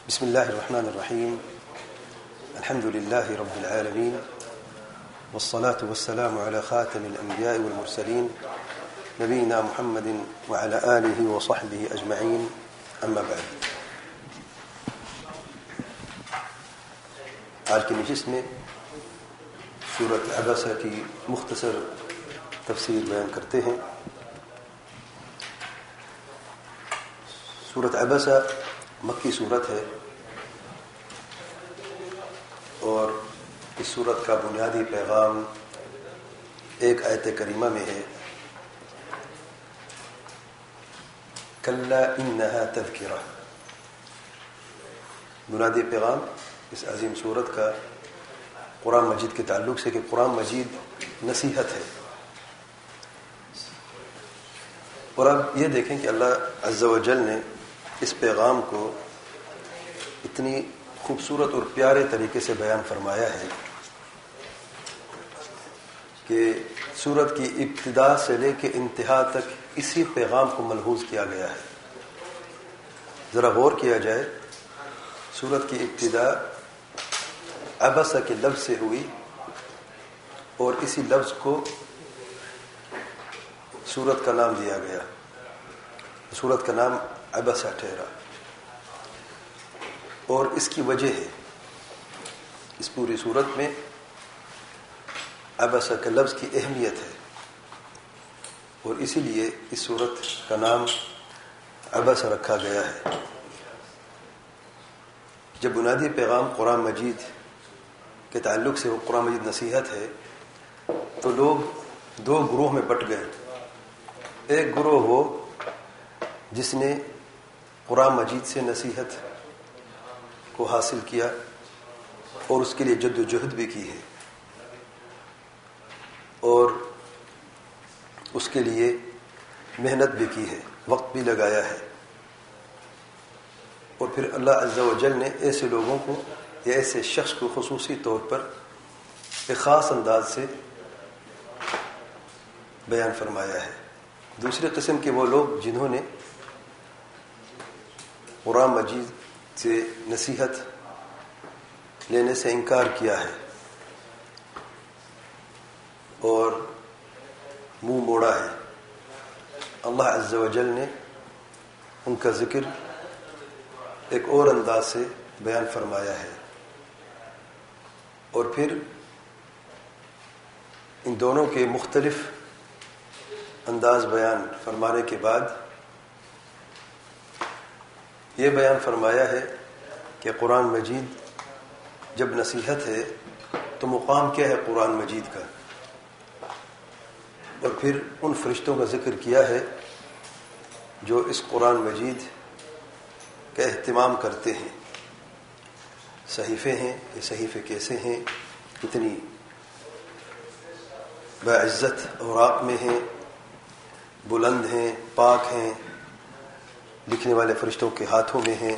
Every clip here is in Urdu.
بسم الله الرحمن الرحيم. الحمد لله رب العالمين، والصلاة والسلام على خاتم الأنبياء والمرسلين نبينا محمد وعلى آله وصحبه أجمعين. أما بعد، آج کی نشست میں سورۃ عبسہ کی مختصر تفسیر بیان کرتے ہیں۔ سورۃ عبسہ مکی سورت ہے اور اس سورت کا بنیادی پیغام ایک آیت کریمہ میں ہے، کلا انہا تذکرہ۔ بنیادی پیغام اس عظیم سورت کا قرآن مجید کے تعلق سے کہ قرآن مجید نصیحت ہے۔ اور اب یہ دیکھیں کہ اللہ عز و جل نے اس پیغام کو اتنی خوبصورت اور پیارے طریقے سے بیان فرمایا ہے کہ سورت کی ابتدا سے لے کے انتہا تک اسی پیغام کو ملحوظ کیا گیا ہے۔ ذرا غور کیا جائے، سورت کی ابتدا عبسہ کے لفظ سے ہوئی اور اسی لفظ کو سورت کا نام دیا گیا، سورت کا نام عبسہ ٹھہرا۔ اور اس کی وجہ ہے، اس پوری سورت میں عبسہ کے لفظ کی اہمیت ہے اور اسی لیے اس سورت کا نام عبسہ رکھا گیا ہے۔ جب بنیادی پیغام قرآن مجید کے تعلق سے وہ قرآن مجید نصیحت ہے تو لوگ دو گروہ میں بٹ گئے۔ ایک گروہ وہ جس نے قرآن مجید سے نصیحت کو حاصل کیا اور اس کے لیے جد و جہد بھی کی ہے اور اس کے لیے محنت بھی کی ہے، وقت بھی لگایا ہے، اور پھر اللہ عز و جل نے ایسے لوگوں کو یا ایسے شخص کو خصوصی طور پر ایک خاص انداز سے بیان فرمایا ہے۔ دوسری قسم کے وہ لوگ جنہوں نے قرآن مجید سے نصیحت لینے سے انکار کیا ہے اور منہ موڑا ہے، اللہ عز و جل نے ان کا ذکر ایک اور انداز سے بیان فرمایا ہے۔ اور پھر ان دونوں کے مختلف انداز بیان فرمانے کے بعد یہ بیان فرمایا ہے کہ قرآن مجید جب نصیحت ہے تو مقام کیا ہے قرآن مجید کا، اور پھر ان فرشتوں کا ذکر کیا ہے جو اس قرآن مجید کا اہتمام کرتے ہیں۔ صحیفے ہیں، یہ صحیفے کیسے ہیں، کتنی باعزت اوراق میں ہیں، بلند ہیں، پاک ہیں، لکھنے والے فرشتوں کے ہاتھوں میں ہیں۔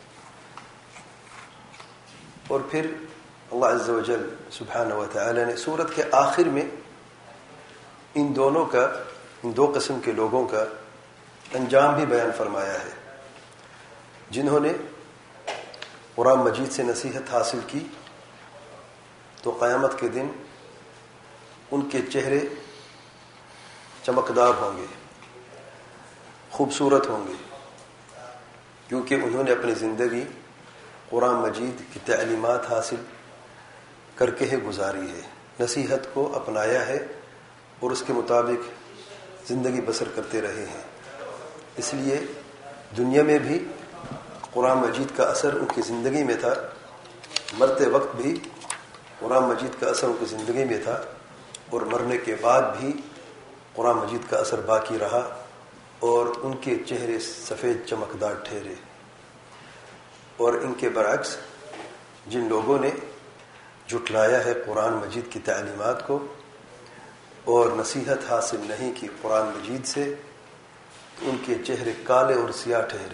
اور پھر اللہ عز و جل سبحانہ و تعالی نے سورت کے آخر میں ان دو قسم کے لوگوں کا انجام بھی بیان فرمایا ہے، جنہوں نے قرآن مجید سے نصیحت حاصل کی تو قیامت کے دن ان کے چہرے چمکدار ہوں گے، خوبصورت ہوں گے، کیونکہ انہوں نے اپنی زندگی قرآن مجید کی تعلیمات حاصل کر کے گزاری ہے، نصیحت کو اپنایا ہے اور اس کے مطابق زندگی بسر کرتے رہے ہیں۔ اس لیے دنیا میں بھی قرآن مجید کا اثر ان کی زندگی میں تھا، مرتے وقت بھی قرآن مجید کا اثر ان کی زندگی میں تھا، اور مرنے کے بعد بھی قرآن مجید کا اثر باقی رہا اور ان کے چہرے سفید چمکدار ٹھہرے۔ اور ان کے برعکس جن لوگوں نے جھٹلایا ہے قرآن مجید کی تعلیمات کو اور نصیحت حاصل نہیں کی قرآن مجید سے، تو ان کے چہرے کالے اور سیاہ ٹھہرے۔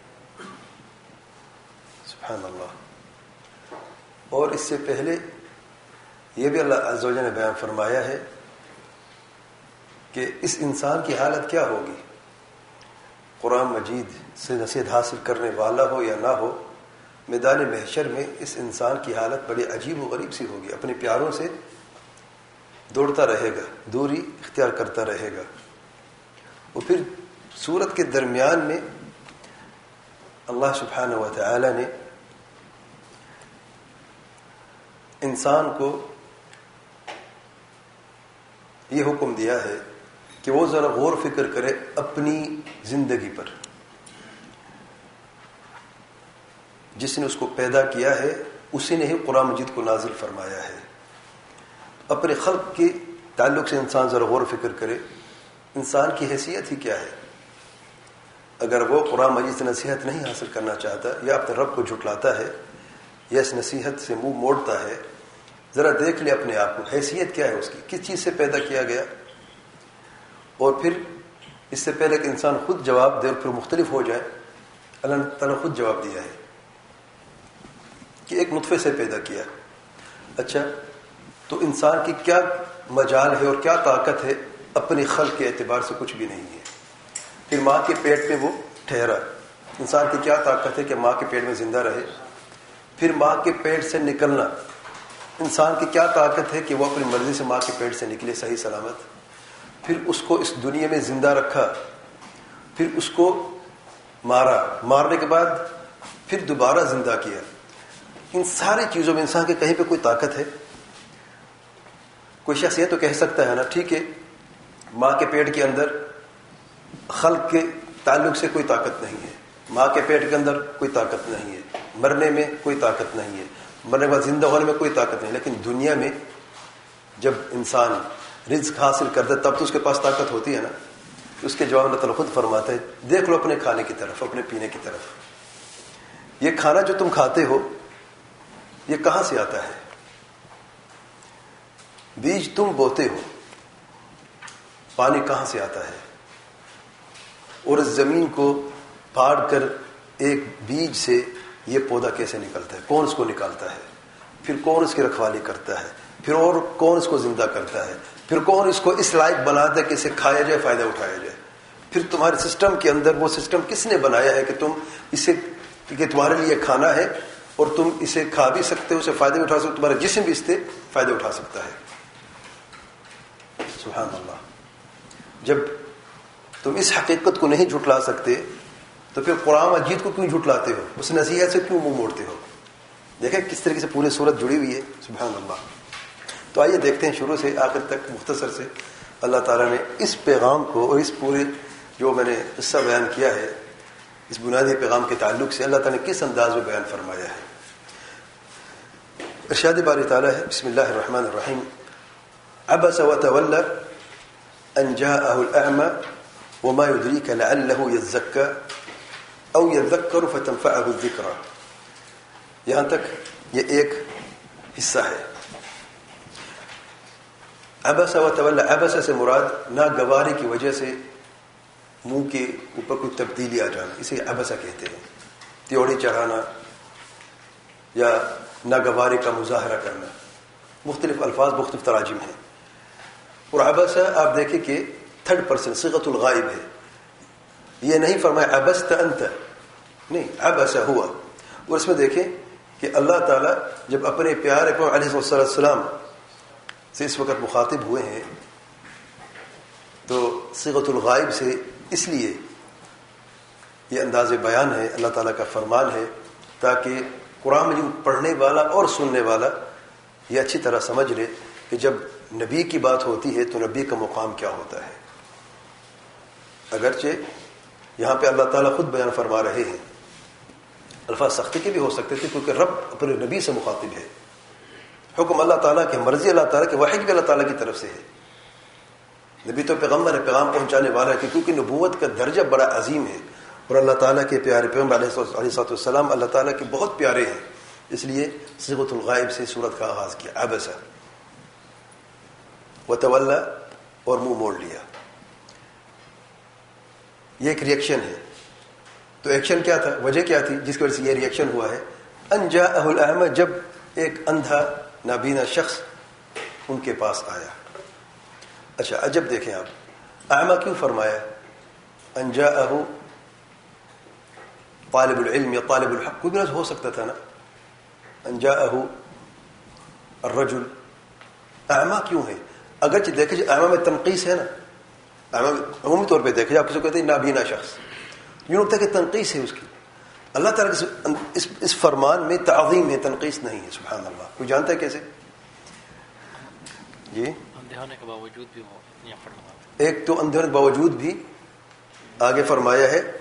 سبحان اللہ۔ اور اس سے پہلے یہ بھی اللہ عز و جل نے بیان فرمایا ہے کہ اس انسان کی حالت کیا ہوگی، قرآن مجید سے نصیحت حاصل کرنے والا ہو یا نہ ہو، میدان محشر میں اس انسان کی حالت بڑی عجیب و غریب سی ہوگی. اپنے پیاروں سے دوڑتا رہے گا, دوری اختیار کرتا رہے گا. اور پھر سورت کے درمیان میں اللہ سبحانہ و تعالی نے انسان کو یہ حکم دیا ہے کہ وہ ذرا غور فکر کرے اپنی زندگی پر. جس نے اس کو پیدا کیا ہے اسی نے ہی قرآن مجید کو نازل فرمایا ہے. اپنے خلق کے تعلق سے انسان ذرا غور فکر کرے, انسان کی حیثیت ہی کیا ہے. اگر وہ قرآن مجید سے نصیحت نہیں حاصل کرنا چاہتا یا اپنے رب کو جھٹلاتا ہے یا اس نصیحت سے منہ موڑتا ہے, ذرا دیکھ لے اپنے آپ کو, حیثیت کیا ہے اس کی, کس چیز سے پیدا کیا گیا. اور پھر اس سے پہلے کہ انسان خود جواب دے اور پھر مختلف ہو جائے, اللہ تعالیٰ خود جواب دیا ہے کہ ایک نطفے سے پیدا کیا. اچھا, تو انسان کی کیا مجال ہے اور کیا طاقت ہے؟ اپنی خلق کے اعتبار سے کچھ بھی نہیں ہے. پھر ماں کے پیٹ میں وہ ٹھہرا, انسان کی کیا طاقت ہے کہ ماں کے پیٹ میں زندہ رہے. پھر ماں کے پیٹ سے نکلنا, انسان کی کیا طاقت ہے کہ وہ اپنی مرضی سے ماں کے پیٹ سے نکلے صحیح سلامت. پھر اس کو اس دنیا میں زندہ رکھا, پھر اس کو مارا, مارنے کے بعد پھر دوبارہ زندہ کیا. ان ساری چیزوں میں انسان کے کہیں پہ کوئی طاقت ہے؟ کوئی شخص یہ تو کہہ سکتا ہے نا, ٹھیک ہے ماں کے پیٹ کے اندر خلق کے تعلق سے کوئی طاقت نہیں ہے, ماں کے پیٹ کے اندر کوئی طاقت نہیں ہے, مرنے میں کوئی طاقت نہیں ہے, مرنے کے بعد زندہ ہونے میں کوئی طاقت نہیں. لیکن دنیا میں جب انسان رزق حاصل کرتا ہے تب تو اس کے پاس طاقت ہوتی ہے نا. اس کے جواب اللہ تعالیٰ خود فرماتا ہے, دیکھ لو اپنے کھانے کی طرف, اپنے پینے کی طرف. یہ کھانا جو تم کھاتے ہو یہ کہاں سے آتا ہے؟ بیج تم بوتے ہو, پانی کہاں سے آتا ہے؟ اور اس زمین کو پھاڑ کر ایک بیج سے یہ پودا کیسے نکلتا ہے؟ کون اس کو نکالتا ہے؟ پھر کون اس کی رکھوالی کرتا ہے؟ پھر اور کون اس کو زندہ کرتا ہے؟ پھر کون اس کو اس لائق بناتا ہے کہ اسے کھایا جائے, فائدہ اٹھایا جائے؟ پھر تمہارے سسٹم کے اندر وہ سسٹم کس نے بنایا ہے کہ تم اسے, کہ تمہارے لیے کھانا ہے اور تم اسے کھا بھی سکتے ہو, اسے فائدہ بھی اٹھا سکتے ہو, تمہارا جسم بھی اس سے فائدہ اٹھا سکتا ہے. سبحان اللہ. جب تم اس حقیقت کو نہیں جھٹلا سکتے تو پھر قرآن مجید کو کیوں جھٹلاتے ہو, اس نصیحت سے کیوں منہ موڑتے ہو؟ دیکھیں کس طریقے سے پوری صورت جڑی ہوئی ہے. سبحان اللہ. تو آئیے دیکھتے ہیں شروع سے آخر تک مختصر سے اللہ تعالیٰ نے اس پیغام کو اور اس پورے جو میں نے قصہ بیان کیا ہے اس بنیادی پیغام کے تعلق سے اللہ تعالیٰ نے کس انداز میں بیان فرمایا ہے. ارشاد باری تعالیٰ ہے, بسم اللہ الرحمن الرحیم, عبس وتولى ان جاءه الاعمى وما يدريك لعله يزكى او يذكر فتنفعه الذكرى. یہاں تک یہ ایک حصہ ہے. عبس وتولى, عبس سے مراد ناگواری کی وجہ سے منہ کے اوپر کوئی تبدیلی آ جانا, اسے عبسہ کہتے ہیں. تیوڑی چڑھانا یا ناگواری کا مظاہرہ کرنا, مختلف الفاظ مختلف تراجم ہیں. اور عبسہ آپ دیکھیں کہ تھرڈ پرسن صیغۃ الغائب ہے. یہ نہیں فرمایا عبست انت, نہیں, عبسہ ہوا. اور اس میں دیکھیں کہ اللہ تعالیٰ جب اپنے پیارے پیغمبر علیہ السلام سے اس وقت مخاطب ہوئے ہیں تو صیغۃ الغائب سے اس لیے یہ انداز بیان ہے, اللہ تعالیٰ کا فرمان ہے, تاکہ قرآن مجید پڑھنے والا اور سننے والا یہ اچھی طرح سمجھ لے کہ جب نبی کی بات ہوتی ہے تو نبی کا مقام کیا ہوتا ہے. اگرچہ یہاں پہ اللہ تعالیٰ خود بیان فرما رہے ہیں, الفاظ سختی کے بھی ہو سکتے تھے کیونکہ رب اپنے نبی سے مخاطب ہے. حکم اللہ تعالیٰ کی, مرضی اللہ تعالیٰ کی, وحی بھی اللہ تعالیٰ کی طرف سے ہے. نبی تو پیغمبر ہے, پیغام پہنچانے والا ہے, کیونکہ نبوت کا درجہ بڑا عظیم ہے اور اللہ تعالیٰ کے پیارے پیغمبر علیہ السلام اللہ تعالیٰ کے بہت پیارے ہیں. اس لیے صیغۃ الغائب سے سورت کا آغاز کیا, عبسہ وتولى, اور منہ موڑ لیا. یہ ایک ریئیکشن ہے. تو ایکشن کیا تھا, وجہ کیا تھی جس کی وجہ سے یہ ریئیکشن ہوا ہے؟ ان جاءه الاعمى, جب ایک اندھا نابینا شخص ان کے پاس آیا. اچھا عجب دیکھیں آپ, اعمى کیوں فرمایا؟ ان جاءه طالب العلم یا طالب الحق کوئی بھی لفظ ہو سکتا تھا نا. ان جاءہ الرجل اعما کیوں ہے؟ اگرچہ دیکھے جائے اعما میں تنقیص ہے نا, اعما عمومی طور پہ دیکھے جائے, آپ کسی کو کہتے ہیں نابینا شخص, یوں لگتا ہے کہ تنقیص ہے اس کی. اللہ تعالیٰ کے اس فرمان میں تعظیم ہے, تنقیص نہیں ہے. سبحان اللہ. کوئی جانتا ہے کیسے؟ جی اندھے ہونے کے باوجود بھی وہ ایک تو اندھے ہونے کے باوجود بھی آگے فرمایا ہے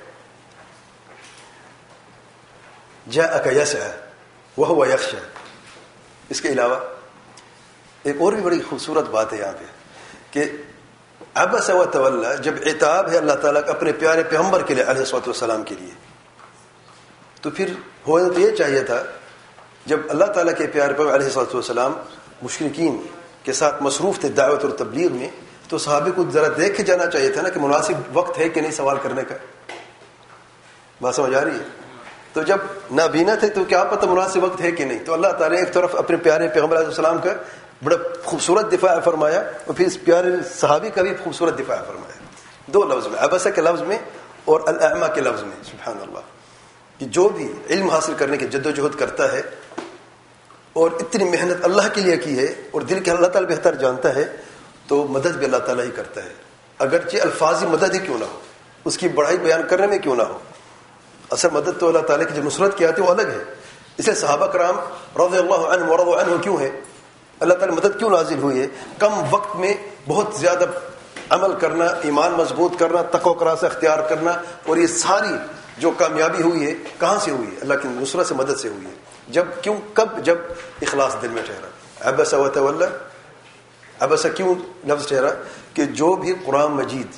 جاءک یسعی وہو یخشی. اس کے علاوہ ایک اور بھی بڑی خوبصورت بات ہے یہاں پہ کہ عبس و تولی, جب عتاب ہے اللہ تعالیٰ کا اپنے پیارے پیغمبر کے لیے علیہ الصلوۃ والسلام کے لیے, تو پھر ہونا تو یہ چاہیے تھا جب اللہ تعالیٰ کے پیارے پیغمبر علیہ الصلوۃ والسلام مشرکین کے ساتھ مصروف تھے دعوت اور تبلیغ میں, تو صحابہ کو ذرا دیکھ کے جانا چاہیے تھا نا کہ مناسب وقت ہے کہ نہیں سوال کرنے کا. بات سمجھ آ رہی ہے؟ تو جب نابینا تھے تو کیا پتہ مناسب وقت ہے کہ نہیں. تو اللہ تعالیٰ ایک طرف اپنے پیارے پیغمبر علیہ السلام کا بڑا خوبصورت دفاع فرمایا, اور پھر اس پیارے صحابی کا بھی خوبصورت دفاع فرمایا, دو لفظ میں, عبسہ کے لفظ میں اور الاعمى کے لفظ میں. سبحان اللہ. کہ جو بھی علم حاصل کرنے کی جد و جہد کرتا ہے اور اتنی محنت اللہ کے لیے کی ہے اور دل کے اللہ تعالیٰ بہتر جانتا ہے, تو مدد بھی اللہ تعالیٰ ہی کرتا ہے, اگرچہ الفاظی مدد ہی کیوں نہ ہو, اس کی بڑائی بیان کرنے میں کیوں نہ ہو. اصل مدد تو اللہ تعالیٰ کی جو نصرت کی آتی ہے وہ الگ ہے. اس لیے صحابہ کرام رضی اللہ عنہ ورضوا عنہ کیوں ہے, اللہ تعالیٰ مدد کیوں نازل ہوئی ہے؟ کم وقت میں بہت زیادہ عمل کرنا, ایمان مضبوط کرنا, تقوی و قراءت اختیار کرنا, اور یہ ساری جو کامیابی ہوئی ہے کہاں سے ہوئی ہے؟ اللہ کی نصرت سے, مدد سے ہوئی ہے. جب کیوں کب جب اخلاص دل میں ٹھہرا. عبس و تولی, عبس کیوں لفظ ٹھہرا کہ جو بھی قرآن مجید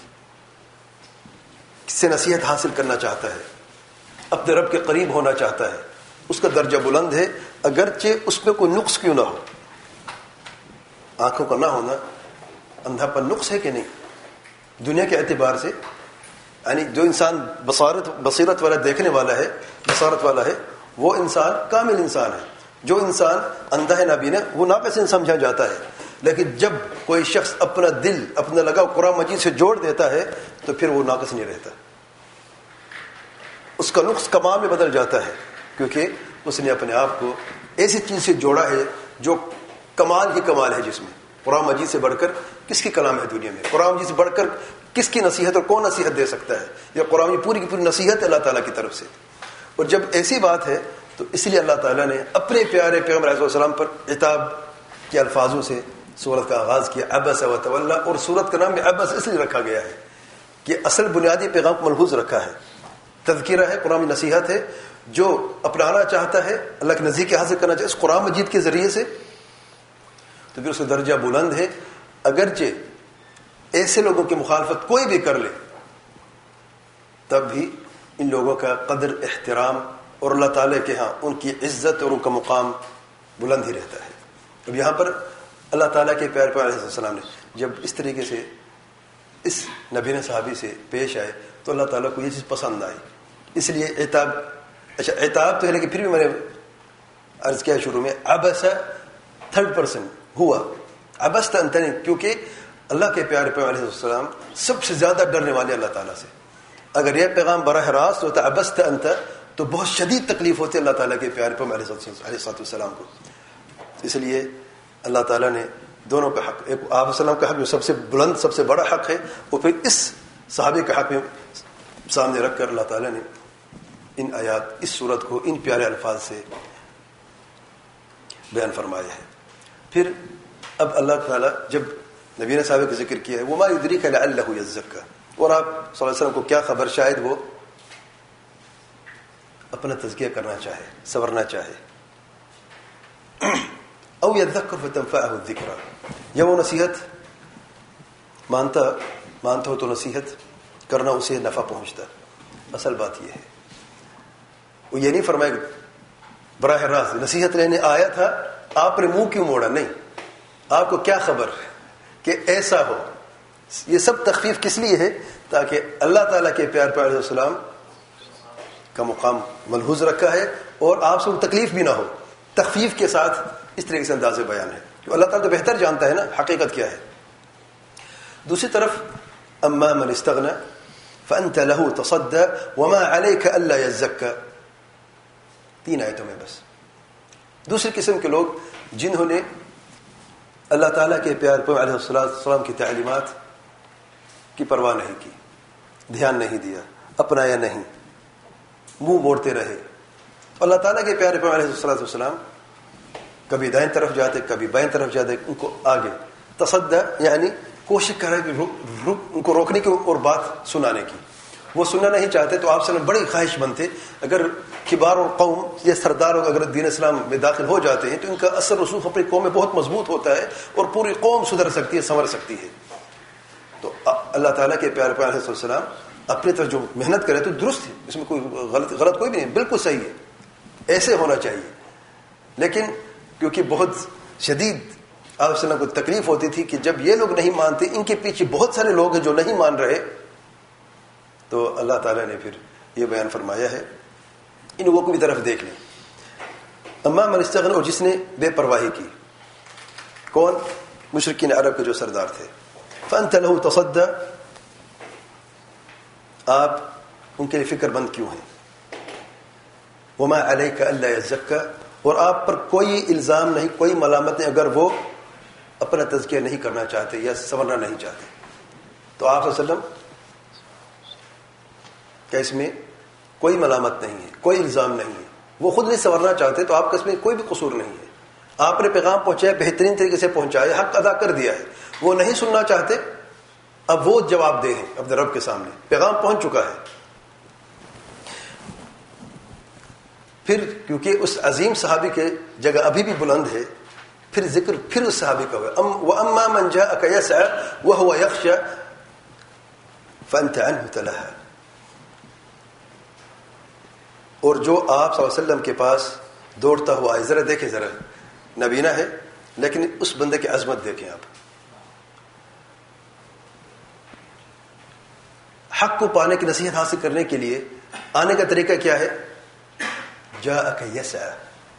سے نصیحت حاصل کرنا چاہتا ہے, اپنے رب کے قریب ہونا چاہتا ہے, اس کا درجہ بلند ہے, اگرچہ اس میں کوئی نقص کیوں نہ ہو. آنکھوں کا نہ ہونا اندھا پر نقص ہے کہ نہیں دنیا کے اعتبار سے؟ یعنی جو انسان بصیرت والا, دیکھنے والا ہے, بصارت والا ہے, وہ انسان کامل انسان ہے. جو انسان اندھا ہے, نابینا, وہ ناقص انسان سمجھا جاتا ہے. لیکن جب کوئی شخص اپنا دل, اپنا لگاؤ قرآن مجید سے جوڑ دیتا ہے تو پھر وہ ناقص نہیں رہتا, اس کا نقص کمال میں بدل جاتا ہے, کیونکہ اس نے اپنے آپ کو ایسی چیز سے جوڑا ہے جو کمال ہی کمال ہے, جس میں قرآن مجید سے بڑھ کر کس کی کلام ہے دنیا میں, قرآن مجید سے بڑھ کر کس کی نصیحت, اور کون نصیحت دے سکتا ہے؟ یہ قرآن پوری کی پوری نصیحت ہے اللہ تعالیٰ کی طرف سے. اور جب ایسی بات ہے تو اس لیے اللہ تعالیٰ نے اپنے پیارے پیغمبر علیہ السلام پر عتاب کے الفاظوں سے سورت کا آغاز کیا, عبس و تولی. اور سورت کا نام بھی عبس اس لیے رکھا گیا ہے کہ اصل بنیادی پیغام کو ملحوظ رکھا ہے, تذکرہ ہے, قرآن نصیحت ہے. جو اپنانا چاہتا ہے, اللہ کے نزدیک حاصل کرنا چاہے اس قرآن مجید کے ذریعے سے, تو پھر اس کا درجہ بلند ہے. اگرچہ ایسے لوگوں کی مخالفت کوئی بھی کر لے, تب بھی ان لوگوں کا قدر, احترام اور اللہ تعالیٰ کے ہاں ان کی عزت اور ان کا مقام بلند ہی رہتا ہے. اب یہاں پر اللہ تعالیٰ کے پیارے پیغمبر علیہ السلام نے جب اس طریقے سے اس نبی صحابی سے پیش آئے تو اللہ تعالیٰ کو یہ چیز پسند آئی. اس لیے عتاب, اچھا عتاب تو ہے, لیکن پھر بھی میں نے عرض کیا شروع میں, عبس تھرڈ پرسن ہوا, عبست انت نہیں, کیونکہ اللہ کے پیارے پیغمبر علیہ السلام سب سے زیادہ ڈرنے والے اللہ تعالیٰ سے. اگر یہ پیغام براہ راست ہوتا عبست انت تو بہت شدید تکلیف ہوتی اللہ تعالیٰ کے پیارے پیغمبر علیہ السلام کو. اس لیے اللہ تعالیٰ نے دونوں کا حق, ایک آپ السلام کا حق جو سب سے بلند, سب سے بڑا حق ہے, اور پھر اس صحابی کا حق میں سامنے رکھ کر اللہ تعالیٰ نے ان آیات, اس صورت کو ان پیارے الفاظ سے بیان فرمایا ہے. پھر اب اللہ تعالیٰ جب نبی نے صحابہ کا ذکر کیا ہے, وما یدریک لعلہ یزکا, اور آپ صلی اللہ علیہ وسلم کو کیا خبر شاید وہ اپنا تزکیہ کرنا چاہے, سنورنا چاہے. او یذکر فتنفعہ الذکرہ, یا وہ نصیحت مانتا ہو تو نصیحت کرنا اسے نفع پہنچتا. اصل بات یہ ہے, وہ یہ نہیں فرمائے براہ راست نصیحت لینے آیا تھا, آپ نے منہ کیوں موڑا, نہیں, آپ کو کیا خبر کہ ایسا ہو. یہ سب تخفیف کس لیے ہے؟ تاکہ اللہ تعالیٰ کے پیار پیار علیہ السلام کا مقام ملحوظ رکھا ہے اور آپ سے تکلیف بھی نہ ہو. تخفیف کے ساتھ اس طریقے سے انداز بیان ہے, کہ اللہ تعالیٰ تو بہتر جانتا ہے نا حقیقت کیا ہے. دوسری طرف اما من استغنى فأنت له تصدى وما عليك ألا يزكى. 3 آیتوں میں بس. دوسری قسم کے لوگ جنہوں نے اللہ تعالیٰ کے پیارے پیغمبر علیہ السلام کی تعلیمات کی پرواہ نہیں کی, دھیان نہیں دیا, اپنایا نہیں, منہ موڑتے رہے. اللہ تعالیٰ کے پیارے پیغمبر علیہ السلام کبھی دائیں طرف جاتے, کبھی بائیں طرف جاتے, ان کو آگے تصدہ یعنی کوشش کر رہے ان کو روکنے کی اور بات سنانے کی. وہ سننا نہیں چاہتے تو آپ سے بڑی خواہش مند تھے. اگر کبار اور قوم یا سردار اگر دین اسلام میں داخل ہو جاتے ہیں تو ان کا اثر رسوخ اپنی قوم میں بہت مضبوط ہوتا ہے اور پوری قوم سدھر سکتی ہے, سنور سکتی ہے. تو اللہ تعالیٰ کے پیارے پیغمبر علیہ السلام اپنی طرف جو محنت کرے تو درست ہے, اس میں کوئی غلط کوئی بھی نہیں, بالکل صحیح ہے, ایسے ہونا چاہیے. لیکن کیونکہ بہت شدید آپ وسلم کو تکلیف ہوتی تھی کہ جب یہ لوگ نہیں مانتے, ان کے پیچھے بہت سارے لوگ ہیں جو نہیں مان رہے, تو اللہ تعالیٰ نے پھر یہ بیان فرمایا ہے ان لوگوں کو بھی طرف دیکھ لیں. اما من استغنى, اور جس نے بے پرواہی کی. کون؟ مشرکین عرب کے جو سردار تھے. فأنت له تصدى, آپ ان کے لیے فکر مند کیوں ہیں. وما عليك الا يزكى, اور آپ پر کوئی الزام نہیں, کوئی ملامت نہیں اگر وہ اپنا تزکیہ نہیں کرنا چاہتے یا سنورنا نہیں چاہتے. تو آپ صلی اللہ علیہ وسلم کہ اس میں کوئی ملامت نہیں ہے, کوئی الزام نہیں ہے. وہ خود نہیں سنورنا چاہتے تو آپ کا اس میں کوئی بھی قصور نہیں ہے. آپ نے پیغام پہنچایا, بہترین طریقے سے پہنچایا, حق ادا کر دیا ہے. وہ نہیں سننا چاہتے, اب وہ جواب دے ہیں اپنے رب کے سامنے, پیغام پہنچ چکا ہے. پھر کیونکہ اس عظیم صحابی کے جگہ ابھی بھی بلند ہے, پھر ذکر پھر اس صحابی کا ہوا. وَأَمَّا مَنْ جَاءَكَ يَسْعَى وَهُوَ يَخْشَى فَأَنْتَ عَنْهُ تَلَهَّى, اور جو آپ صلی اللہ علیہ وسلم کے پاس دوڑتا ہوا ہے, ذرا دیکھیں, ذرا نبینا ہے لیکن اس بندے کی عظمت دیکھیں آپ. حق کو پانے کی نصیحت حاصل کرنے کے لیے آنے کا طریقہ کیا ہے؟ جاءک یسعی,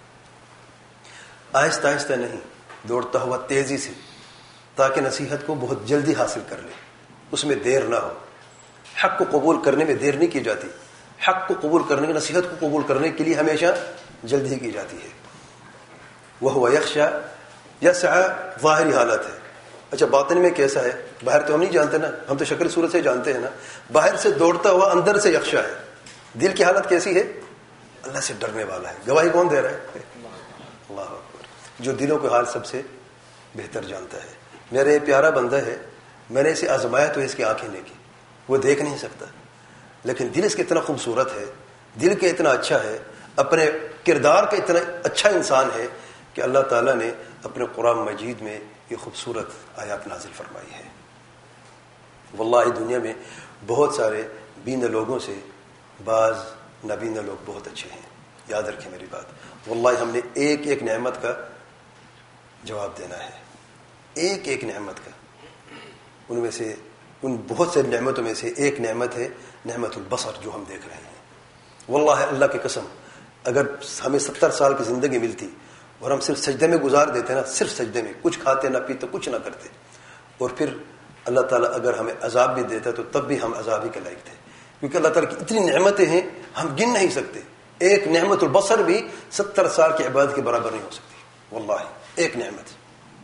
آہستہ آہستہ نہیں, دوڑتا ہوا تیزی سے, تاکہ نصیحت کو بہت جلدی حاصل کر لے, اس میں دیر نہ ہو. حق کو قبول کرنے میں دیر نہیں کی جاتی, حق کو قبول کرنے کی, نصیحت کو قبول کرنے کے لیے ہمیشہ جلدی کی جاتی ہے. وَهُوَ يَخْشَى, یسعی ظاہری حالت ہے. اچھا باطن میں کیسا ہے؟ باہر تو ہم نہیں جانتے نا, ہم تو شکل صورت سے جانتے ہیں نا. باہر سے دوڑتا ہوا, اندر سے یخشا ہے. دل کی حالت کیسی ہے؟ اللہ سے ڈرنے والا ہے. گواہی کون دے رہا ہے؟ اللہ اکبر, جو دلوں کے حال سب سے بہتر جانتا ہے. میرا یہ پیارا بندہ ہے, میں نے اسے آزمایا تو اس کی آنکھیں نہیں کی, وہ دیکھ نہیں سکتا, لیکن دل اس کا اتنا خوبصورت ہے, دل کا اتنا اچھا ہے, اپنے کردار کا اتنا اچھا انسان ہے کہ اللہ تعالیٰ نے اپنے قرآن مجید میں یہ خوبصورت آیات نازل فرمائی ہے. واللہ دنیا میں بہت سارے بینا لوگوں سے بعض نابینا لوگ بہت اچھے ہیں. یاد رکھیں میری بات, واللہ ہم نے ایک ایک نعمت کا جواب دینا ہے, ایک ایک نعمت کا. ان میں سے, ان بہت سے نعمتوں میں سے ایک نعمت ہے نعمت البصر جو ہم دیکھ رہے ہیں. واللہ اللہ کی قسم, اگر ہمیں 70 سال کی زندگی ملتی اور ہم صرف سجدے میں گزار دیتے نا, صرف سجدے میں, کچھ کھاتے نہ پیتے, کچھ نہ کرتے, اور پھر اللہ تعالیٰ اگر ہمیں عذاب بھی دیتا تو تب بھی ہم عذاب ہی کے لائق تھے, کیونکہ اللہ تعالیٰ کی اتنی نعمتیں ہیں ہم گن نہیں سکتے. ایک نعمت البصر بھی 70 سال کی عبادت کے برابر نہیں ہو سکتی. واللہ ایک نعمت.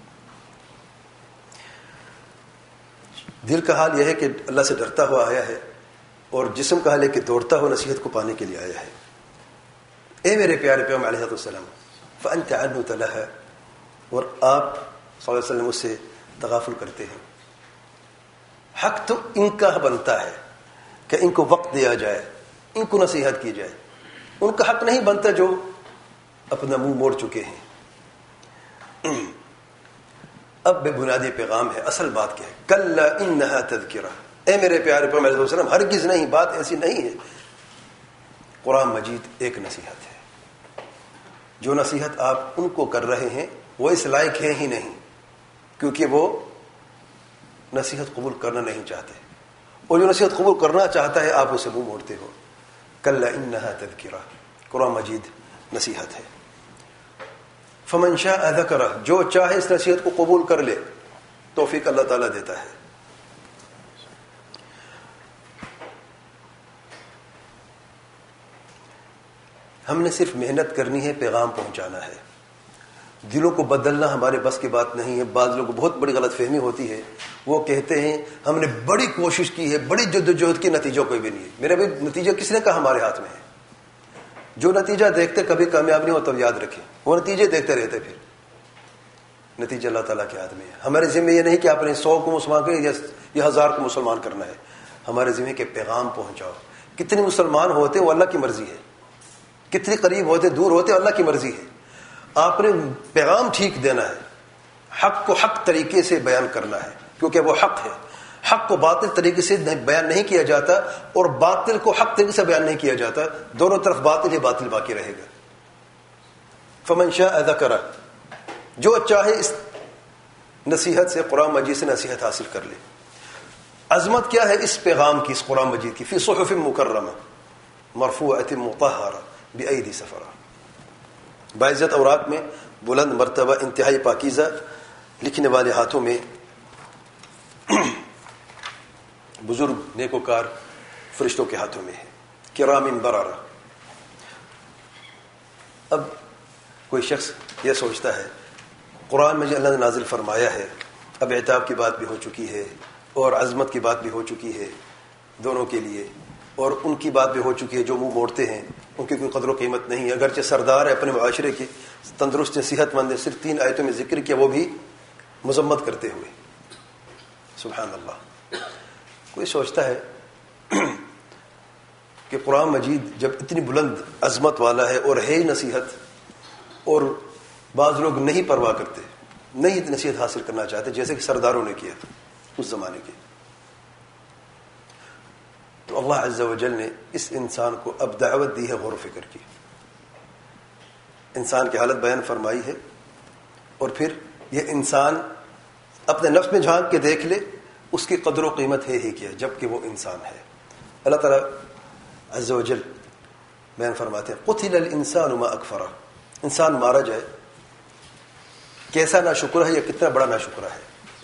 دل کا حال یہ ہے کہ اللہ سے ڈرتا ہوا آیا ہے, اور جسم کا حال ہے کہ دوڑتا ہوا نصیحت کو پانے کے لیے آیا ہے. اے میرے پیارے پیغمبر علیہ السلام, فأنت عنہ تلہى, اور آپ صلی اللہ علیہ وسلم اس سے تغافل کرتے ہیں. حق تو ان کا بنتا ہے کہ ان کو وقت دیا جائے, ان کو نصیحت کی جائے. ان کا حق نہیں بنتا جو اپنا منہ موڑ چکے ہیں. اب بے بنیادی پیغام ہے. اصل بات کیا ہے؟ کلا انہا تذکرہ. اے میرے پیارے پیغمبر علیہ السلام, ہرگز نہیں, بات ایسی نہیں ہے. قرآن مجید ایک نصیحت ہے. جو نصیحت آپ ان کو کر رہے ہیں وہ اس لائق ہے ہی نہیں, کیونکہ وہ نصیحت قبول کرنا نہیں چاہتے, اور جو نصیحت قبول کرنا چاہتا ہے آپ اسے منہ موڑتے ہو. کلا انہا تذکرہ, قرآن مجید نصیحت ہے. فمن شاء ذکرہ, جو چاہے اس نصیحت کو قبول کر لے, توفیق اللہ تعالیٰ دیتا ہے. ہم نے صرف محنت کرنی ہے، پیغام پہنچانا ہے. دلوں کو بدلنا ہمارے بس کی بات نہیں ہے. بعض لوگوں کو بہت بڑی غلط فہمی ہوتی ہے، وہ کہتے ہیں ہم نے بڑی کوشش کی ہے، بڑی جدوجہد کی، نتیجہ کوئی بھی نہیں ہے. میرے بھائی نتیجہ کس نے کہا ہمارے ہاتھ میں ہے؟ جو نتیجہ دیکھتے کبھی کامیاب نہیں ہوتا، یاد رکھیں وہ نتیجے دیکھتے رہتے، پھر نتیجہ اللہ تعالیٰ کے ہاتھ میں ہے. ہمارے ذمہ یہ نہیں کہ آپ نے 100 کو مسلمان کریں یا 1000 کو مسلمان کرنا ہے. ہمارے ذمہ کے پیغام پہنچاؤ. کتنے مسلمان ہوتے وہ اللہ کی مرضی ہے، کتنی قریب ہوتے دور ہوتے اللہ کی مرضی ہے. آپ نے پیغام ٹھیک دینا ہے، حق کو حق طریقے سے بیان کرنا ہے، کیونکہ وہ حق ہے. حق کو باطل طریقے سے بیان نہیں کیا جاتا، اور باطل کو حق طریقے سے بیان نہیں کیا جاتا. دونوں طرف باطل ہی باطل باقی رہے گا. فمن شاء ذکرہ، جو چاہے اس نصیحت سے، قرآن مجید سے نصیحت حاصل کر لے. عظمت کیا ہے اس پیغام کی، اس قرآن مجید کی؟ فی صحف مکرمہ مرفوعۃ مطہرہ بأیدی سفرہ، باعزت اوراق میں، بلند مرتبہ، انتہائی پاکیزہ، لکھنے والے ہاتھوں میں، بزرگ نیکوکار فرشتوں کے ہاتھوں میں ہے. کرام بررہ. اب کوئی شخص یہ سوچتا ہے قرآن میں جو اللہ نے نازل فرمایا ہے، اب عتاب کی بات بھی ہو چکی ہے اور عظمت کی بات بھی ہو چکی ہے دونوں کے لیے، اور ان کی بات بھی ہو چکی ہے جو منہ موڑتے ہیں، ان کی کوئی قدر و قیمت نہیں ہے. اگرچہ سردار ہے اپنے معاشرے کے، تندرست صحت مند ہے، صرف 3 آیتوں میں ذکر کیا، وہ بھی مذمت کرتے ہوئے. سبحان اللہ. کوئی سوچتا ہے کہ قرآن مجید جب اتنی بلند عظمت والا ہے اور ہے ہی نصیحت، اور بعض لوگ نہیں پرواہ کرتے، نہیں نصیحت حاصل کرنا چاہتے، جیسے کہ سرداروں نے کیا اس زمانے کے، تو اللہ عز و جل نے اس انسان کو اب دعوت دی ہے غور و فکر کی. انسان کی حالت بیان فرمائی ہے، اور پھر یہ انسان اپنے نفس میں جھانک کے دیکھ لے، اس کی قدر و قیمت ہے ہی کیا جبکہ وہ انسان ہے. اللہ تعالیٰ عز و جل بیان فرماتے ہیں قتل الانسان ما اکفرہ. انسان مارا جائے، کیسا ناشکر ہے یا کتنا بڑا ناشکر ہے.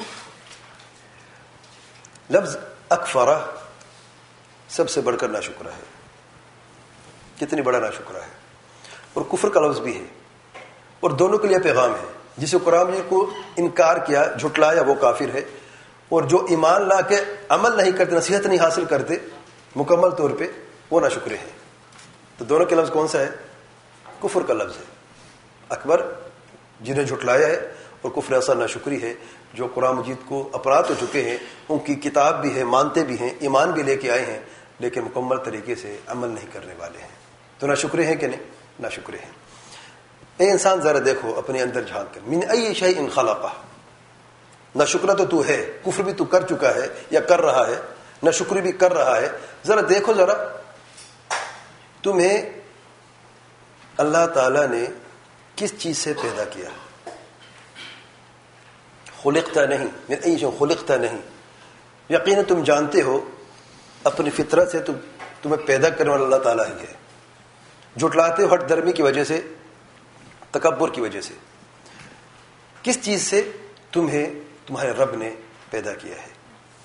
لفظ اکفرہ سب سے بڑھ کر ناشکر ہے، کتنی بڑا ناشکر ہے. اور کفر کا لفظ بھی ہے، اور دونوں کے لیے پیغام ہے. جسے قرآن نے کو انکار کیا، جھٹلایا، وہ کافر ہے، اور جو ایمان لا کے عمل نہیں کرتے، نصیحت نہیں حاصل کرتے مکمل طور پہ، وہ ناشکرے ہیں. تو دونوں کے لفظ کون سا ہے؟ کفر کا لفظ ہے. اکبر جنہیں جھٹلایا ہے، اور کفر ایسا ناشکری ہے جو قرآن مجید کو اپرات ہو چکے ہیں، ان کی کتاب بھی ہے، مانتے بھی ہیں، ایمان بھی لے کے آئے ہیں، لیکن مکمل طریقے سے عمل نہیں کرنے والے ہیں. تو ناشکرے ہیں کہ نہیں؟ ناشکرے ہیں. اے انسان ذرا دیکھو اپنے اندر جھانک کر، من ای شیء خلقہ. ناشکرا تو ہے، کفر بھی تو کر چکا ہے یا کر رہا ہے، ناشکری بھی کر رہا ہے. ذرا دیکھو، ذرا تمہیں اللہ تعالی نے کس چیز سے پیدا کیا. خلقتا نہیں، من ای شیء خلقتا نہیں. یقیناً تم جانتے ہو اپنی فطرت سے تمہیں پیدا کرنے والا اللہ تعالیٰ ہی ہے. جھٹلاتے ہو ہٹ درمی کی وجہ سے، تکبر کی وجہ سے. کس چیز سے تمہیں تمہارے رب نے پیدا کیا ہے؟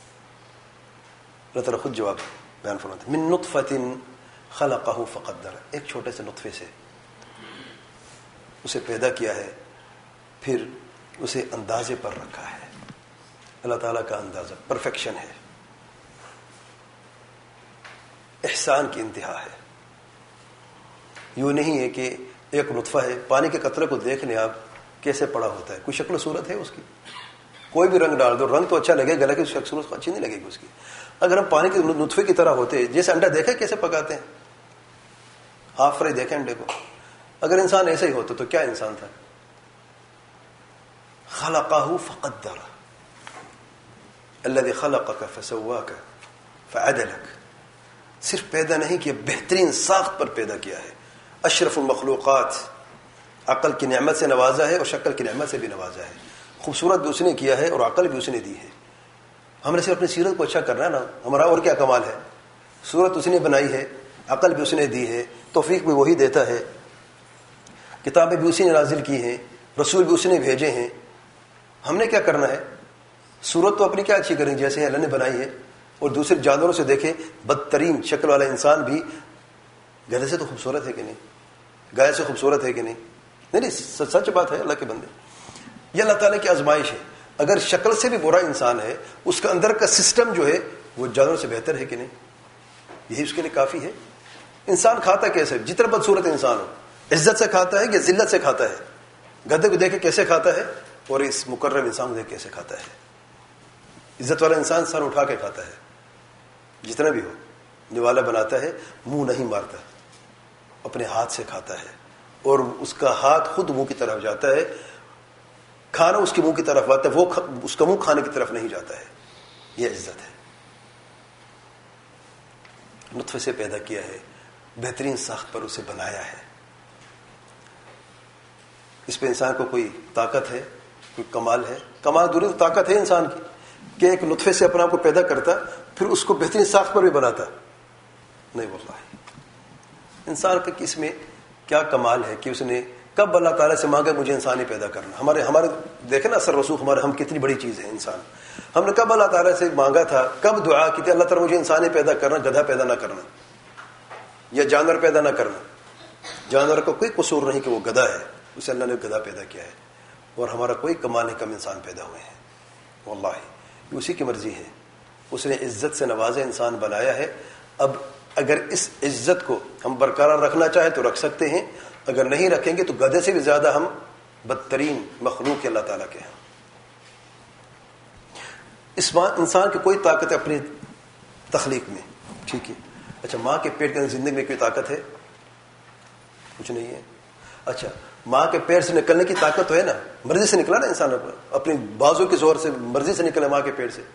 اللہ تعالیٰ خود جواب بیان فرماتے ہیں من نطفۃ خلقہ فقدر. ایک چھوٹے سے نطفے سے اسے پیدا کیا ہے، پھر اسے اندازے پر رکھا ہے. اللہ تعالیٰ کا اندازہ پرفیکشن ہے، احسان کی انتہا ہے. یوں نہیں ہے کہ ایک نطفہ ہے، پانی کے قطرے کو دیکھ لیں آپ کیسے پڑا ہوتا ہے، کوئی شکل و صورت ہے اس کی؟ کوئی بھی رنگ ڈال دو، رنگ تو اچھا لگے گا لیکن شکل و صورت اچھی نہیں لگے گی اس کی. اگر ہم پانی کے نطفے کی طرح ہوتے، جیسے انڈا دیکھے کیسے پکاتے ہیں، ہاف فرائی دیکھیں انڈے کو، اگر انسان ایسا ہی ہوتا تو کیا انسان تھا؟ خلقہ فقدر الذی خلقک فسواک فعدلک. صرف پیدا نہیں کیا، بہترین ساخت پر پیدا کیا ہے. اشرف المخلوقات، عقل کی نعمت سے نوازا ہے اور شکل کی نعمت سے بھی نوازا ہے. خوبصورت بھی اس نے کیا ہے اور عقل بھی اس نے دی ہے. ہم نے صرف اپنی سیرت کو اچھا کرنا ہے نا، ہمارا اور کیا کمال ہے. صورت اس نے بنائی ہے، عقل بھی اس نے دی ہے، توفیق بھی وہی دیتا ہے، کتابیں بھی اسی نے نازل کی ہیں، رسول بھی اس نے بھیجے ہیں. ہم نے کیا کرنا ہے؟ صورت تو اپنی کیا اچھی کریں جیسے اللہ نے بنائی ہے. اور دوسرے جانوروں سے دیکھیں، بدترین شکل والا انسان بھی گدھے سے تو خوبصورت ہے کہ نہیں؟ گائے سے خوبصورت ہے کہ نہیں؟ نہیں، سچ بات ہے اللہ کے بندے. یہ اللہ تعالیٰ کی آزمائش ہے. اگر شکل سے بھی برا انسان ہے، اس کا اندر کا سسٹم جو ہے وہ جانور سے بہتر ہے کہ نہیں؟ یہی اس کے لیے کافی ہے. انسان کھاتا کیسے؟ جتنا بدصورت انسان ہو، عزت سے کھاتا ہے یا ذلت سے کھاتا ہے؟ گدھے کو دیکھ کے کیسے کھاتا ہے اور اس مقرب انسان کو دیکھ کیسے کھاتا ہے؟ عزت والا انسان سر اٹھا کے کھاتا ہے، جتنا بھی ہو. نوالا بناتا ہے، منہ نہیں مارتا، اپنے ہاتھ سے کھاتا ہے، اور اس کا ہاتھ خود منہ کی طرف جاتا ہے. کھانا اس کے منہ کی طرف آتا ہے، وہ اس کا منہ کھانے کی طرف نہیں جاتا ہے. یہ عزت ہے. نطفے سے پیدا کیا ہے، بہترین ساخت پر اسے بنایا ہے. اس پہ انسان کو کوئی طاقت ہے، کوئی کمال ہے؟ کمال دوری، طاقت ہے انسان کی کہ ایک نطفے سے اپنا آپ کو پیدا کرتا پھر اس کو بہترین ساخت پر بھی بناتا. نہیں، واللہ انسان کا اس میں کیا کمال ہے کہ اس نے کب اللہ تعالیٰ سے مانگا مجھے انسان ہی پیدا کرنا. ہمارے دیکھیں نا اثر رسوخ ہمارے، ہم کتنی بڑی چیز ہے انسان. ہم نے کب اللہ تعالیٰ سے مانگا تھا، کب دعا کی تھی اللہ تعالیٰ مجھے انسان ہی پیدا کرنا، گدھا پیدا نہ کرنا یا جانور پیدا نہ کرنا. جانور کا کوئی قصور نہیں کہ وہ گدھا ہے، اسے اللہ نے گدھا پیدا کیا ہے. اور ہمارا کوئی کمال نہیں کم انسان پیدا ہوئے ہیں. واللہ یہ اسی کی مرضی ہے. اس نے عزت سے نوازا انسان بنایا ہے. اب اگر اس عزت کو ہم برقرار رکھنا چاہیں تو رکھ سکتے ہیں، اگر نہیں رکھیں گے تو گدھے سے بھی زیادہ ہم بدترین مخلوق اللہ تعالیٰ کے ہیں. اس انسان کی کوئی طاقت ہے اپنی تخلیق میں، ٹھیک ہے. اچھا، ماں کے پیٹ کے اندر زندگی میں کوئی طاقت ہے؟ کچھ نہیں ہے. اچھا، ماں کے پیٹ سے نکلنے کی طاقت تو ہے نا، مرضی سے نکلا نا انسان، اپنی بازو کے زور سے مرضی سے نکلا ماں کے پیٹ سے.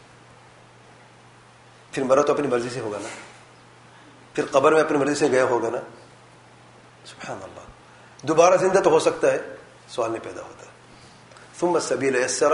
پھر مرا تو اپنی مرضی سے ہوگا نا، پھر قبر میں اپنی مرضی سے گیا ہوگا نا. سبحان اللہ. دوبارہ زندہ تو ہو سکتا ہے، سوال نہیں پیدا ہوتا. ثم السبیل یسرہ،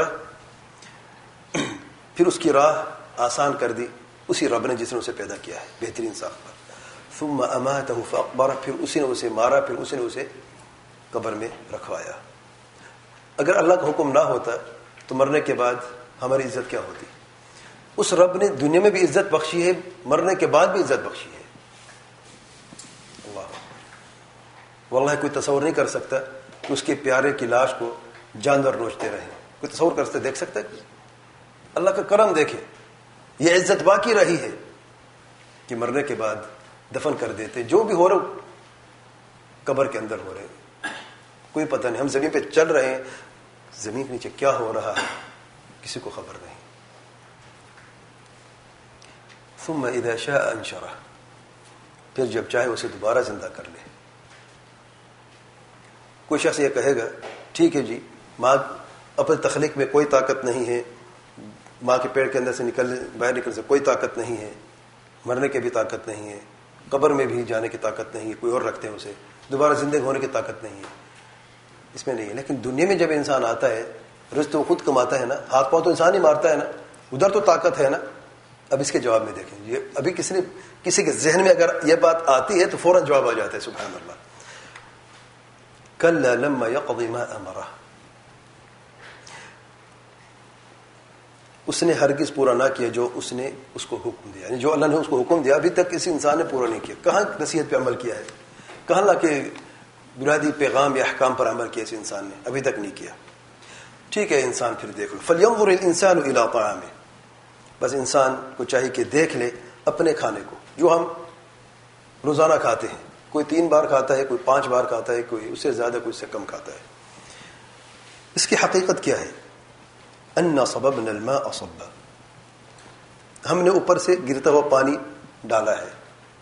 پھر اس کی راہ آسان کر دی اسی رب نے جس نے اسے پیدا کیا ہے بہترین ساخت پر. ثم اماتہ فاقبرہ، پھر اسی نے اسے مارا، پھر اسی نے اسے قبر میں رکھوایا. اگر اللہ کا حکم نہ ہوتا تو مرنے کے بعد ہماری عزت کیا ہوتی؟ اس رب نے دنیا میں بھی عزت بخشی ہے، مرنے کے بعد بھی عزت بخشی ہے. اللہ واللہ کوئی تصور نہیں کر سکتا کہ اس کے پیارے کی لاش کو جانور نوچتے رہیں. کوئی تصور کرتے دیکھ سکتا ہے؟ اللہ کا کرم دیکھیں، یہ عزت باقی رہی ہے کہ مرنے کے بعد دفن کر دیتے. جو بھی ہو رہا قبر کے اندر ہو رہے، کوئی پتہ نہیں. ہم زمین پہ چل رہے ہیں، زمین کے نیچے کیا ہو رہا ہے کسی کو خبر نہیں. ثم اذا شاء انشرہ، پھر جب چاہے اسے دوبارہ زندہ کر لے. کوئی شخص یہ کہے گا ٹھیک ہے جی، ماں اپنی تخلیق میں کوئی طاقت نہیں ہے، ماں کے پیٹ کے اندر سے باہر نکل سے کوئی طاقت نہیں ہے، مرنے کی بھی طاقت نہیں ہے، قبر میں بھی جانے کی طاقت نہیں ہے، کوئی اور رکھتے ہیں اسے، دوبارہ زندہ ہونے کی طاقت نہیں ہے، اس میں نہیں ہے. لیکن دنیا میں جب انسان آتا ہے، رزق تو خود کماتا ہے نا، ہاتھ پاؤں تو انسان ہی مارتا ہے نا، ادھر تو طاقت ہے نا. اب اس کے جواب میں دیکھیں، یہ ابھی کسی کے ذہن میں اگر یہ بات آتی ہے تو فوراً جواب آ جاتا ہے. سبحان اللہ. کلا لما یقض ما امرہ، اس نے ہرگز پورا نہ کیا جو اس نے اس کو حکم دیا، یعنی جو اللہ نے اس کو حکم دیا ابھی تک کسی انسان نے پورا نہیں کیا. کہاں نصیحت پہ عمل کیا ہے، کہاں لا کے بنیادی پیغام یا احکام پر عمل کیا اس انسان نے، ابھی تک نہیں کیا. ٹھیک ہے انسان پھر دیکھ لو. فلینظر الانسان الی طعامہ، بس انسان کو چاہیے کہ دیکھ لے اپنے کھانے کو جو ہم روزانہ کھاتے ہیں. کوئی 3 بار کھاتا ہے، کوئی 5 بار کھاتا ہے، کوئی اس سے زیادہ، کوئی اس سے کم کھاتا ہے. اس کی حقیقت کیا ہے؟ انا صببنا الماء صبا، ہم نے اوپر سے گرتا ہوا پانی ڈالا ہے.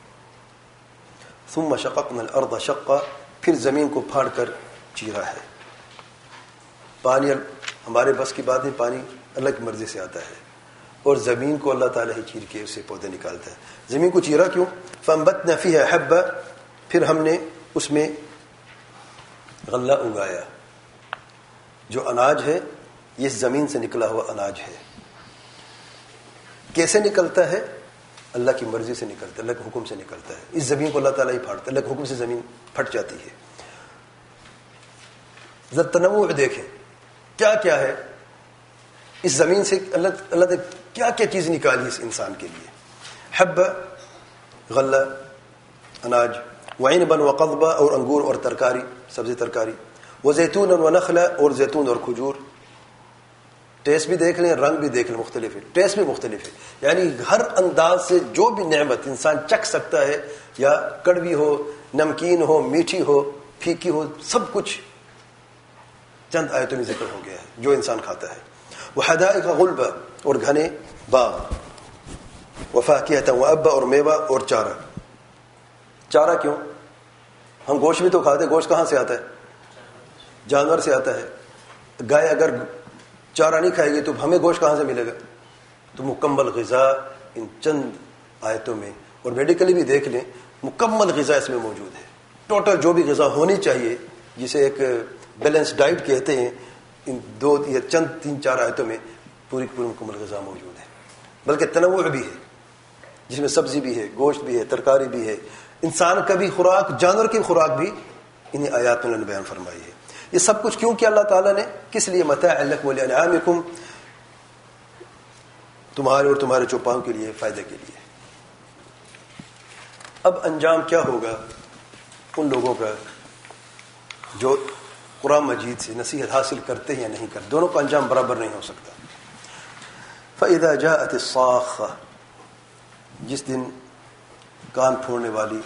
ثم شققنا الارض شقا، پھر زمین کو پھاڑ کر چیرا ہے. پانی ہمارے بس کی بات نہیں، پانی اللہ کی مرضی سے آتا ہے، اور زمین کو اللہ تعالیٰ ہی چیر کے اسے پودے نکالتا ہے. زمین کو چیرا کیوں؟ فانبتنا فیہا حبا، پھر ہم نے اس میں غلہ اگایا. جو اناج ہے یہ زمین سے نکلا ہوا اناج ہے. کیسے نکلتا ہے؟ اللہ کی مرضی سے نکلتا ہے، اللہ کے حکم سے نکلتا ہے. اس زمین کو اللہ تعالیٰ ہی پھاڑتا ہے، اللہ کے حکم سے زمین پھٹ جاتی ہے. ذرا تنوع دیکھیں کیا کیا ہے اس زمین سے. اللہ نے کیا کیا چیز نکالی اس انسان کے لیے. حب، غلہ، اناج، وعنبا وقضبا اور انگور اور ترکاری سبزی ترکاری، وزیتونا ونخلا اور زیتون اور کھجور. ٹیسٹ بھی دیکھ لیں، رنگ بھی دیکھ لیں، مختلف ہے، ٹیسٹ بھی مختلف ہے. یعنی ہر انداز سے جو بھی نعمت انسان چکھ سکتا ہے، یا کڑوی ہو، نمکین ہو، میٹھی ہو، پھیکی ہو، سب کچھ چند آیتوں میں ذکر ہو گیا ہے جو انسان کھاتا ہے. وحدائق غلبا اور گھنے باغ، وفاکہۃ وابا اور میوہ اور چارہ. چارہ کیوں؟ ہم گوشت بھی تو کھاتے ہیں، گوشت کہاں سے آتا ہے؟ جانور سے آتا ہے. گائے اگر چارہ نہیں کھائے گی تو ہمیں گوشت کہاں سے ملے گا؟ تو مکمل غذا ان چند آیتوں میں، اور میڈیکلی بھی دیکھ لیں مکمل غذا اس میں موجود ہے. ٹوٹل جو بھی غذا ہونی چاہیے، جسے ایک بیلنس ڈائٹ کہتے ہیں، ان 2 یا چند 3-4 آیتوں میں پوری مکمل غذا موجود ہے. بلکہ تنوع بھی ہے، جس میں سبزی بھی ہے، گوشت بھی ہے، ترکاری بھی ہے. انسان کا بھی خوراک، جانور کی خوراک بھی انہیں آیات میں بیان فرمائی ہے. یہ سب کچھ کیوں کیا اللہ تعالیٰ نے؟ کس لیے؟ متاع لکم ولانعامکم، تمہارے اور تمہارے چوپاؤں کے لیے، فائدے کے لیے. اب انجام کیا ہوگا ان لوگوں کا جو قرآن مجید سے نصیحت حاصل کرتے ہیں یا نہیں کرتے؟ دونوں کا انجام برابر نہیں ہو سکتا. فَإِذَا جَاءَتِ الصَّاخَّةُ، جس دن کان پھوڑنے والی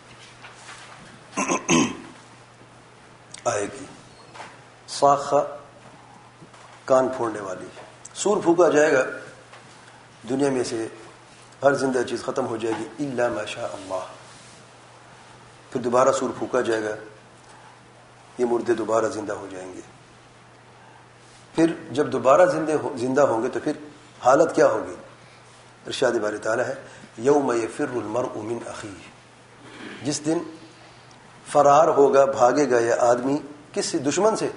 آئے گی. صاخہ کان پھوڑنے والی. سور پھونکا جائے گا، دنیا میں سے ہر زندہ چیز ختم ہو جائے گی الا ما شاء اللہ. پھر دوبارہ سور پھونکا جائے گا، یہ مردے دوبارہ زندہ ہو جائیں گے. پھر جب دوبارہ زندہ ہوں گے تو پھر حالت کیا ہوگی؟ ارشاد باری تعالیٰ ہے یوم یفر المرء من اخیہ، جس دن فرار ہوگا، بھاگے گا یہ آدمی کس سے؟ دشمن سے،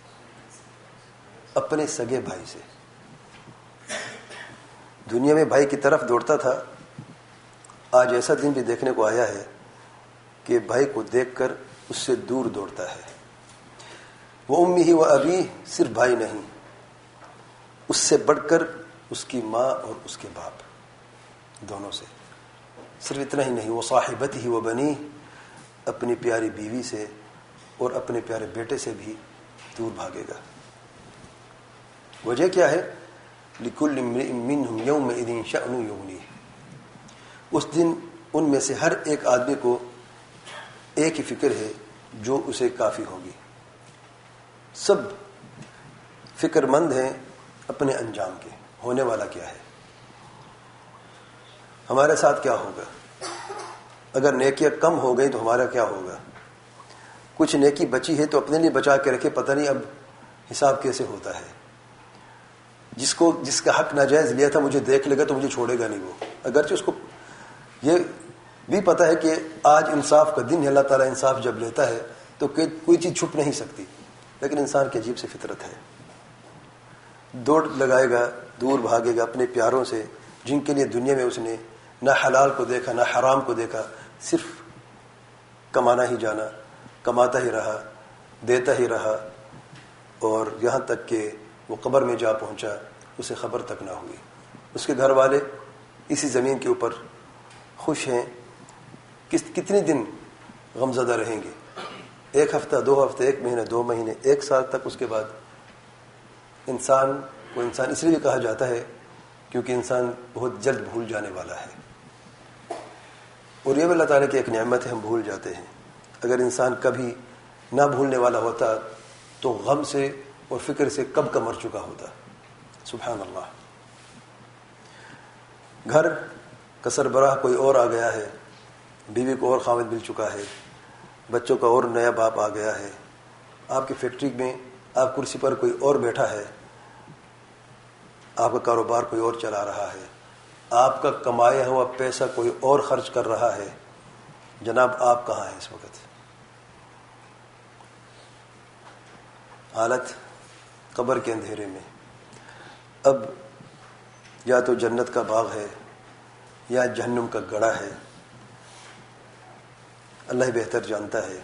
اپنے سگے بھائی سے. دنیا میں بھائی کی طرف دوڑتا تھا، آج ایسا دن بھی دیکھنے کو آیا ہے کہ بھائی کو دیکھ کر اس سے دور دوڑتا ہے. وہ امہ و ابی، صرف بھائی نہیں، اس سے بڑھ کر اس کی ماں اور اس کے باپ، دونوں سے. صرف اتنا ہی نہیں، وہ صاحبتہ و بنی، اپنی پیاری بیوی سے اور اپنے پیارے بیٹے سے بھی دور بھاگے گا. وجہ کیا ہے؟ لِكُلِّ امْرِئٍ مِّنْهُمْ يَوْمَئِذٍ شَأْنٌ يُغْنِيهِ، اس دن ان میں سے ہر ایک آدمی کو ایک ہی فکر ہے جو اسے کافی ہوگی. سب فکر مند ہیں اپنے انجام کے، ہونے والا کیا ہے، ہمارے ساتھ کیا ہوگا. اگر نیکیاں کم ہو گئی تو ہمارا کیا ہوگا. کچھ نیکی بچی ہے تو اپنے لیے بچا کے رکھے، پتہ نہیں اب حساب کیسے ہوتا ہے. جس کا حق ناجائز لیا تھا مجھے دیکھ لے گا تو مجھے چھوڑے گا نہیں وہ، اگرچہ اس کو یہ بھی پتہ ہے کہ آج انصاف کا دن ہے. اللہ تعالیٰ انصاف جب لیتا ہے تو کوئی چیز چھپ نہیں سکتی، لیکن انسان کی عجیب سی فطرت ہے. دوڑ لگائے گا، دور بھاگے گا اپنے پیاروں سے، جن کے لیے دنیا میں اس نے نہ حلال کو دیکھا نہ حرام کو دیکھا، صرف کمانا ہی جانا، کماتا ہی رہا، دیتا ہی رہا، اور یہاں تک کہ وہ قبر میں جا پہنچا، اسے خبر تک نہ ہوئی. اس کے گھر والے اسی زمین کے اوپر خوش ہیں، کتنے دن غمزدہ رہیں گے؟ 1 ہفتہ، 2 ہفتے، 1 مہینہ، 2 مہینے، 1 سال تک. اس کے بعد انسان کو انسان اس لیے بھی کہا جاتا ہے کیونکہ انسان بہت جلد بھول جانے والا ہے، اور یہ بھی اللہ تعالیٰ کی ایک نعمت ہے، ہم بھول جاتے ہیں. اگر انسان کبھی نہ بھولنے والا ہوتا تو غم سے اور فکر سے کب کا مر چکا ہوتا. سبحان اللہ. گھر کا سربراہ کوئی اور آ گیا ہے، بیوی کو اور خاوند مل چکا ہے، بچوں کا اور نیا باپ آ گیا ہے، آپ کی فیکٹری میں آپ کرسی پر کوئی اور بیٹھا ہے، آپ کا کاروبار کوئی اور چلا رہا ہے، آپ کا کمایا ہوا پیسہ کوئی اور خرچ کر رہا ہے. جناب آپ کہاں ہیں اس وقت؟ حالت قبر کے اندھیرے میں. اب یا تو جنت کا باغ ہے یا جہنم کا گڑھا ہے، اللہ بہتر جانتا ہے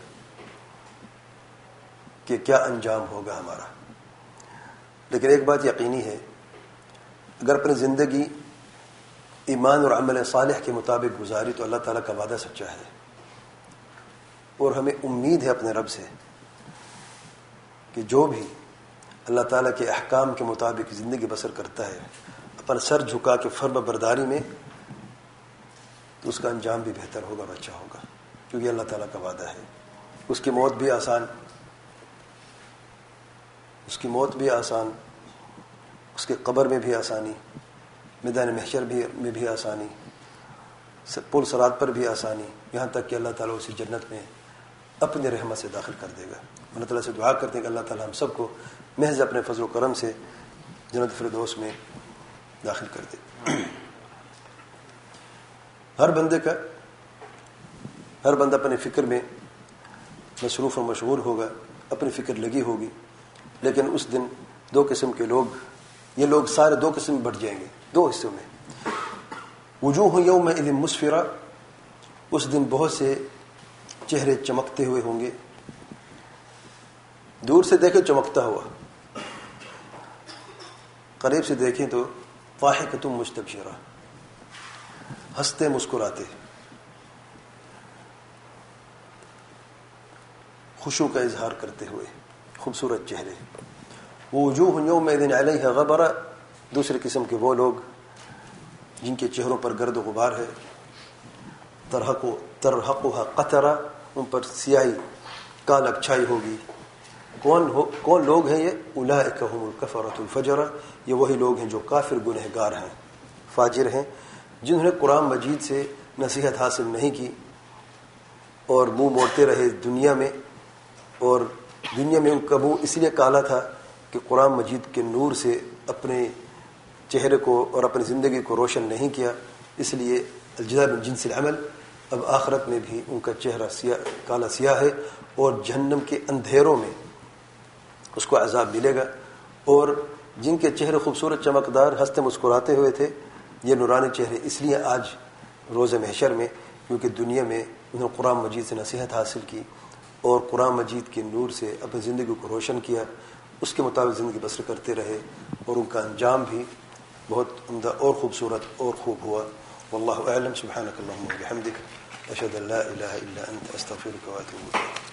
کہ کیا انجام ہوگا ہمارا. لیکن ایک بات یقینی ہے، اگر اپنی زندگی ایمان اور عمل صالح کے مطابق گزاری تو اللہ تعالیٰ کا وعدہ سچا ہے. اور ہمیں امید ہے اپنے رب سے کہ جو بھی اللہ تعالیٰ کے احکام کے مطابق زندگی بسر کرتا ہے اپنا سر جھکا کے فرما برداری میں، تو اس کا انجام بھی بہتر ہوگا اور اچھا ہوگا، کیونکہ اللہ تعالیٰ کا وعدہ ہے۔ اس کی موت بھی آسان، اس کے قبر میں بھی آسانی، میدان محشر میں بھی آسانی، پل صراط پر بھی آسانی، یہاں تک کہ اللہ تعالیٰ اسی جنت میں اپنے رحمت سے داخل کر دے گا۔ اللہ تعالیٰ سے دعا کرتے ہیں کہ اللہ تعالیٰ ہم سب کو محض اپنے فضل و کرم سے جنت فردوس میں داخل کر دے۔ ہر بندہ اپنے فکر میں مصروف و مشغول ہوگا، اپنی فکر لگی ہوگی، لیکن اس دن دو قسم کے لوگ، یہ لوگ سارے دو قسم میں بٹ جائیں گے، دو حصوں میں۔ وجوہ یومئذ مسفرہ، اس دن بہت سے چہرے چمکتے ہوئے ہوں گے، دور سے دیکھیں چمکتا ہوا، قریب سے دیکھیں تو ضاحکۃ مستبشرہ، ہنستے مسکراتے، خوشو کا اظہار کرتے ہوئے خوبصورت چہرے۔ وجوہ یومئذ علیہا غبرہ، دوسری قسم کے وہ لوگ جن کے چہروں پر گرد و غبار ہے، ترہقها قطرہ، ان پر سیاہی کالک چھائی ہوگی۔ کون لوگ ہیں یہ؟ اولئک هم الکفرۃ الفجرہ، یہ وہی لوگ ہیں جو کافر گنہگار ہیں، فاجر ہیں، جنہوں نے قرآن مجید سے نصیحت حاصل نہیں کی اور منہ موڑتے رہے دنیا میں، اور دنیا میں ان کا منہ اس لیے کالا تھا کہ قرآن مجید کے نور سے اپنے چہرے کو اور اپنی زندگی کو روشن نہیں کیا، اس لیے الجزاء من جنس العمل، اب آخرت میں بھی ان کا چہرہ کالا سیاہ ہے، اور جہنم کے اندھیروں میں اس کو عذاب ملے گا۔ اور جن کے چہرے خوبصورت چمکدار ہنستے مسکراتے ہوئے تھے، یہ نورانی چہرے اس لیے آج روز محشر میں، کیونکہ دنیا میں انہوں نے قرآن مجید سے نصیحت حاصل کی اور قرآن مجید کے نور سے اپنی زندگی کو روشن کیا، اس کے مطابق زندگی بسر کرتے رہے، اور ان کا انجام بھی بہت عمدہ اور خوبصورت اور خوب ہوا۔ واللہ اعلم، سبحانک اللہم و بحمدک، اشہد ان لا الہ الا انت، استغفرک و اتوب الیک۔